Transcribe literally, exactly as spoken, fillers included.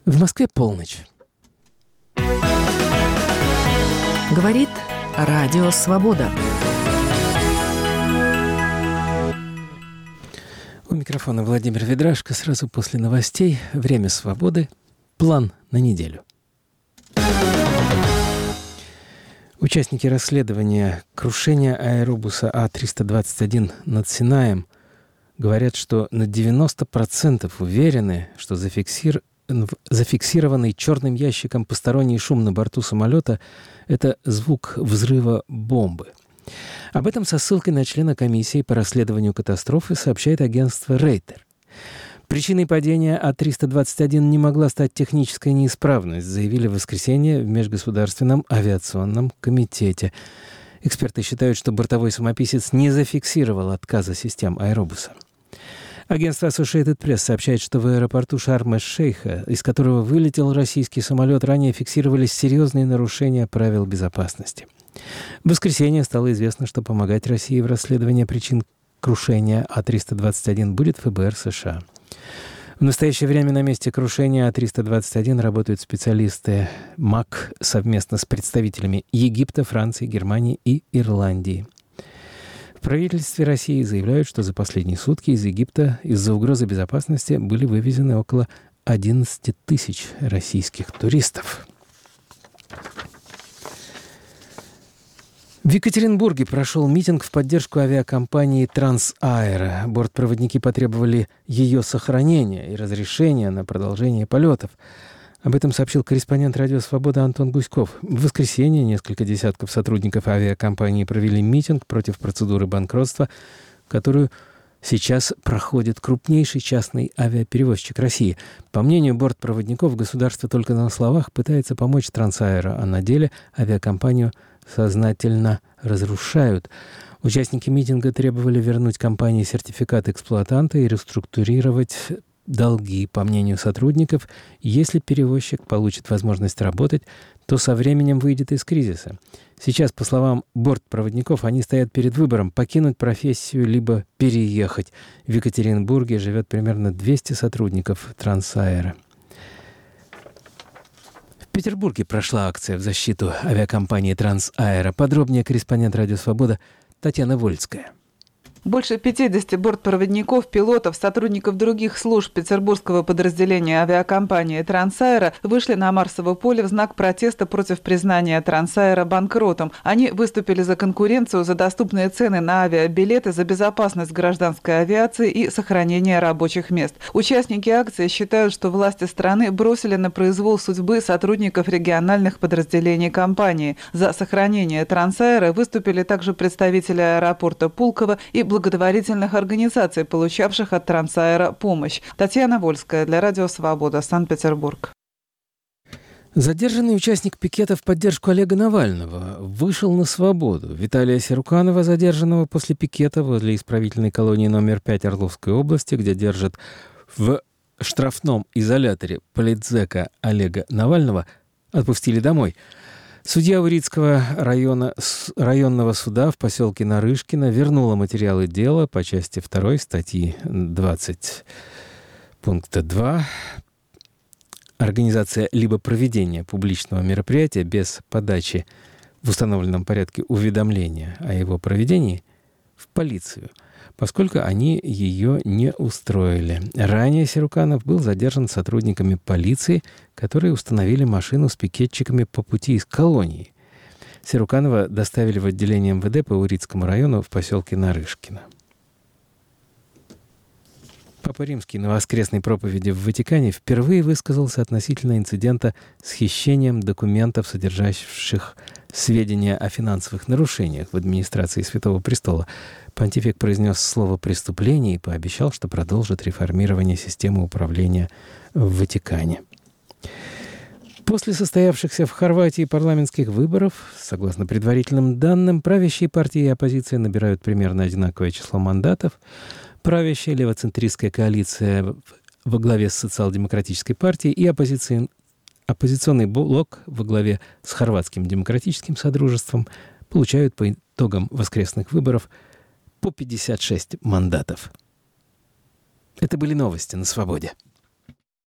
В Москве полночь. Говорит Радио Свобода. У микрофона Владимир Ведрашко. Сразу после новостей. Время свободы. План на неделю. Участники расследования крушения аэробуса А триста двадцать один над Синаем говорят, что на девяносто процентов уверены, что зафиксир... зафиксированный черным ящиком посторонний шум на борту самолета — это звук взрыва бомбы. Об этом со ссылкой на члена комиссии по расследованию катастрофы сообщает агентство Рейтер. Причиной падения А триста двадцать один не могла стать техническая неисправность, заявили в воскресенье в Межгосударственном авиационном комитете. Эксперты считают, что бортовой самописец не зафиксировал отказа систем аэробуса. Агентство Associated Press сообщает, что в аэропорту Шарм-эш-Шейха, из которого вылетел российский самолет, ранее фиксировались серьезные нарушения правил безопасности. В воскресенье стало известно, что помогать России в расследовании причин крушения А триста двадцать один будет ФБР США. В настоящее время на месте крушения А триста двадцать один работают специалисты МАК совместно с представителями Египта, Франции, Германии и Ирландии. В правительстве России заявляют, что за последние сутки из Египта из-за угрозы безопасности были вывезены около одиннадцать тысяч российских туристов. В Екатеринбурге прошел митинг в поддержку авиакомпании «Трансаэро». Бортпроводники потребовали ее сохранения и разрешения на продолжение полетов. Об этом сообщил корреспондент «Радио Свобода» Антон Гуськов. В воскресенье несколько десятков сотрудников авиакомпании провели митинг против процедуры банкротства, которую сейчас проходит крупнейший частный авиаперевозчик России. По мнению бортпроводников, государство только на словах пытается помочь «Трансаэро», а на деле авиакомпанию сознательно разрушают. Участники митинга требовали вернуть компании сертификат эксплуатанта и реструктурировать долги. По мнению сотрудников, если перевозчик получит возможность работать, то со временем выйдет из кризиса. Сейчас, по словам бортпроводников, они стоят перед выбором покинуть профессию либо переехать. В Екатеринбурге живет примерно двести сотрудников «Трансаэро». В Петербурге прошла акция в защиту авиакомпании «Трансаэро». Подробнее корреспондент «Радио Свобода» Татьяна Вольская. Больше пятидесяти бортпроводников, пилотов, сотрудников других служб петербургского подразделения авиакомпании «Трансаэро» вышли на Марсово поле в знак протеста против признания «Трансаэро» банкротом. Они выступили за конкуренцию, за доступные цены на авиабилеты, за безопасность гражданской авиации и сохранение рабочих мест. Участники акции считают, что власти страны бросили на произвол судьбы сотрудников региональных подразделений компании. За сохранение «Трансаэро» выступили также представители аэропорта Пулково и благотворительных организаций, получавших от «Трансаэро» помощь. Татьяна Вольская для Радио Свобода, Санкт-Петербург. Задержанный участник пикета в поддержку Олега Навального вышел на свободу. Виталия Серуканова, задержанного после пикета возле исправительной колонии номер пять Орловской области, где держат в штрафном изоляторе политзека Олега Навального, отпустили домой. Судья Урицкого района, районного суда в поселке Нарышкино вернула материалы дела по части второй статьи двадцать пункта два «Организация либо проведение публичного мероприятия без подачи в установленном порядке уведомления о его проведении» в полицию, поскольку они ее не устроили. Ранее Серуканов был задержан сотрудниками полиции, которые установили машину с пикетчиками по пути из колонии. Серуканова доставили в отделение эм вэ дэ по Урицкому району в поселке Нарышкино. Папа Римский на воскресной проповеди в Ватикане впервые высказался относительно инцидента с хищением документов, содержащих сведения о финансовых нарушениях в администрации Святого Престола. Понтифик произнес слово «преступление» и пообещал, что продолжит реформирование системы управления в Ватикане. После состоявшихся в Хорватии парламентских выборов, согласно предварительным данным, правящие партии и оппозиция набирают примерно одинаковое число мандатов. Правящая левоцентристская коалиция во главе с социал-демократической партией и оппозицион... оппозиционный блок во главе с Хорватским демократическим содружеством получают по итогам воскресных выборов по пятьдесят шесть мандатов. Это были новости на «Свободе».